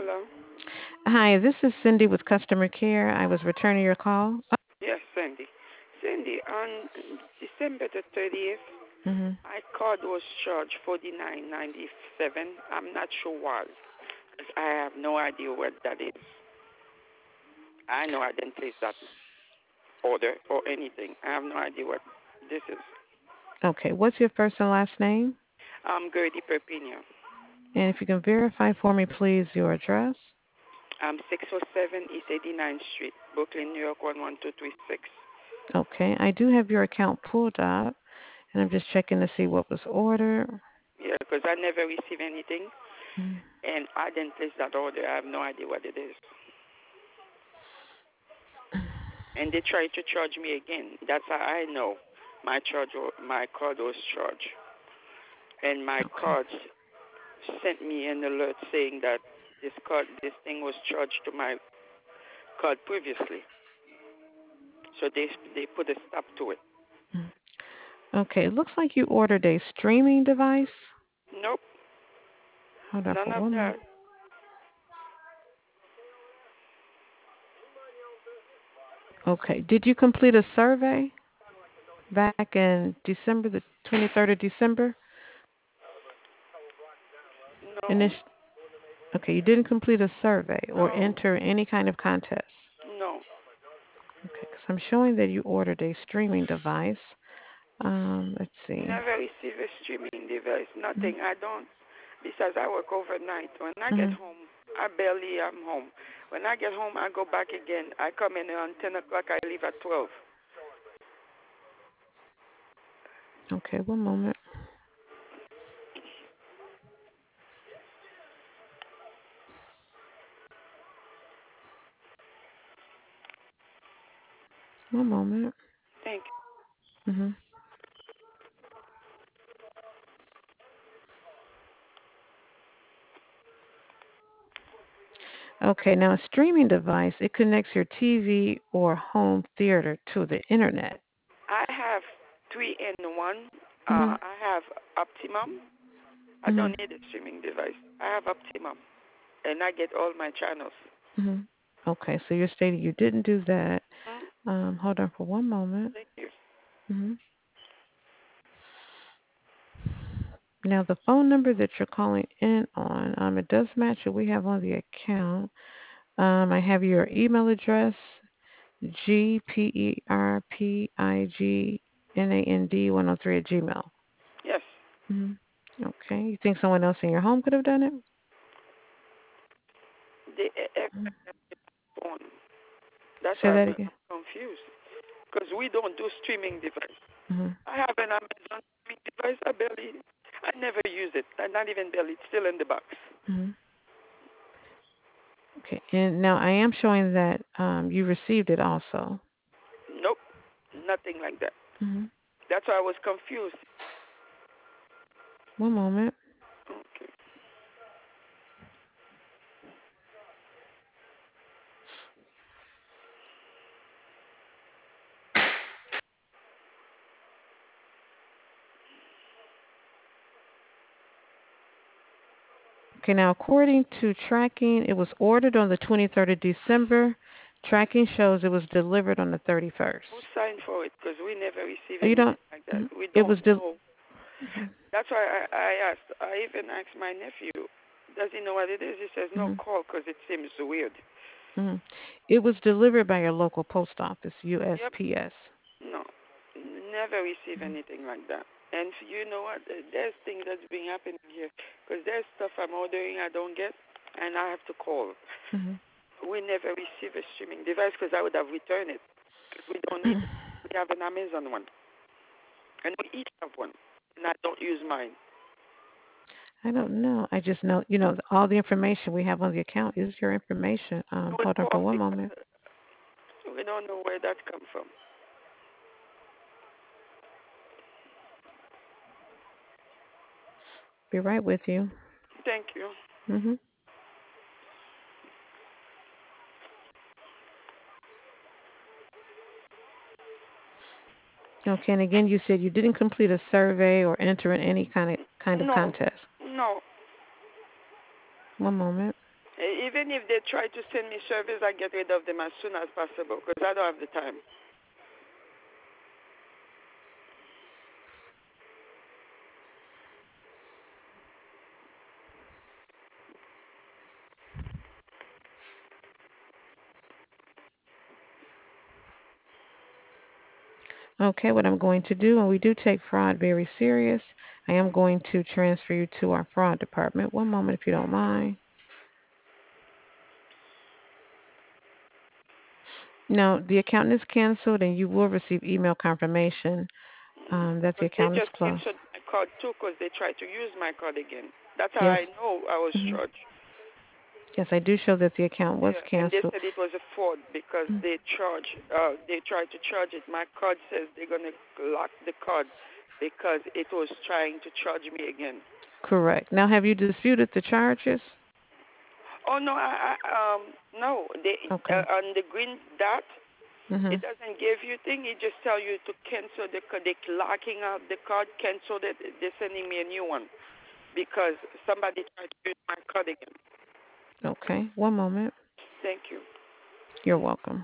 Hello. Hi, this is Cindy with customer care. I was returning your call. Yes, Sandy. Sandy, on December the 30th, Hmm. my card was charged 49.97. I'm not sure why. 'Cause I have no idea what that is. I know I didn't place that order or anything. I have no idea what this is. Okay, what's your first and last name? I'm Gertie Perpignan. And if you can verify for me, please, your address. I'm 607 East 89th Street, Brooklyn, New York 11236. Okay, I do have your account pulled up, and I'm just checking to see what was ordered. Yeah, because I never received anything, Mm. and I didn't place that order. I have no idea what it is. And they tried to charge me again. That's how I know my card was charged, and my Okay. card sent me an alert saying that this thing was charged to my card previously. So they put a stop to it. Mm. Okay, it looks like you ordered a streaming device. Nope, Hold on none for of one that. moment. Okay, did you complete a survey back in December, the 23rd of December? No, Init- okay, you didn't complete a survey or no, enter any kind of contest. no. Okay, because I'm showing that you ordered a streaming device. Let's see. Never receive a streaming device. Mm-hmm. Nothing. I don't. Besides, I work overnight. When I get Mm-hmm. home, I barely am home. When I get home, I go back again. I come in around 10 o'clock. I leave at 12. Okay, one moment. One moment. Thank Mm-hmm. Okay, now a streaming device, it connects your TV or home theater to the internet. I have three in one. Mm-hmm. I have Optimum. I Mm-hmm. don't need a streaming device. I have Optimum, and I get all my channels. Mm-hmm. Okay, so you're stating you didn't do that. Hmm? Hold on for one moment. Thank you. Mm-hmm. Now the phone number that you're calling in on, it does match what we have on the account. I have your email address, GPERPIGNAND 103 at Gmail. Yes, Hmm. Okay. You think someone else in your home could have done it? the Mhm. phone. That's Say why that again. I'm confused. Because we don't do streaming device. Hmm. I have an Amazon streaming device. I never use it. I not even barely. It's still in the box. Hmm. Okay. And now I am showing that you received it also. Nope, nothing like that. Hmm. That's why I was confused. One moment. Okay. Okay. Now, according to tracking, it was ordered on the 23rd of December. Tracking shows it was delivered on the Who 31st. signed for it? Because we never receive Oh, you don't. anything like that. Mhm. We It don't was del. know. That's why I asked. I even asked my nephew, does he know what it is? He says, no, Hmm. call because it seems weird. Hmm. It was delivered by your local post office, Yep. USPS. No. Never receive anything like that. And you know what? There's things that's been happening here. Because there's stuff I'm ordering I don't get, and I have to call. Hmm. We never receive a streaming device because I would have returned it. Because we don't need it. We have an Amazon one. And we each have one. And I don't use mine. I don't know. I just know, all the information we have on the account is your information. It was Hold on for off one moment. because we don't know where that come from. Be right with you. Thank you. Hmm. Okay, and again, you said you didn't complete a survey or enter in any kind of No. contest. No. One moment. Even if they try to send me service, I get rid of them as soon as possible because I don't have the time. Okay, what I'm going to do, and we do take fraud very serious, I am going to transfer you to our fraud department. One moment, if you don't mind. No, the account is canceled, and you will receive email confirmation that the But they account is just closed. canceled my card too because they tried to use my card again. That's how Yes. I know I was Hmm. charged. Yes, I do show that the account was Yeah, and they canceled. said it was a fraud because they tried to charge it. My card says they're gonna lock the card because it was trying to charge me again. Correct. Now, have you disputed the charges? Oh no, no. They Okay. on the green dot, Hmm. it doesn't give you thing. It just tell you to cancel the card. They locking out the card, cancel it. They're sending me a new one because somebody tried to use my card again. Okay. One moment. Thank you. You're welcome.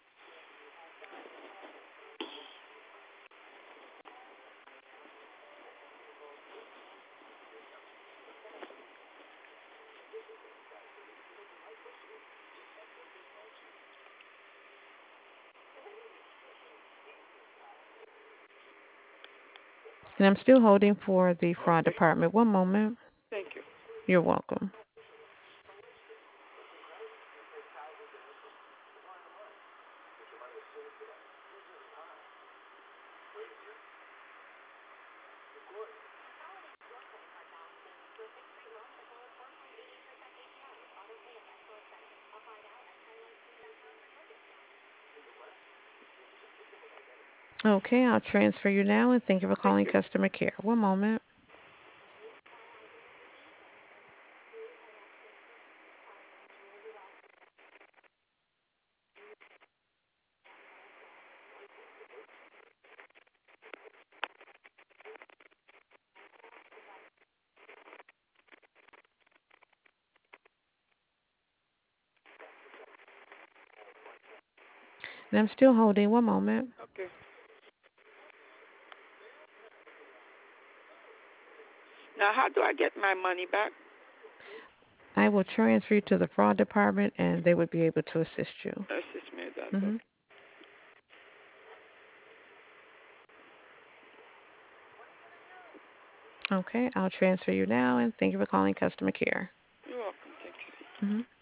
And I'm still holding for the fraud Okay. department. One moment. Thank you. You're welcome. Okay, I'll transfer you now, and thank you for Thank calling you. customer care. One moment. And I'm still holding. One moment. Okay. Now, how do I get my money back? I will transfer you to the fraud department, and they would be able to assist you. Assist me with that. Hmm. Okay. Okay, I'll transfer you now, and thank you for calling customer care. You're welcome. Thank you. Hmm.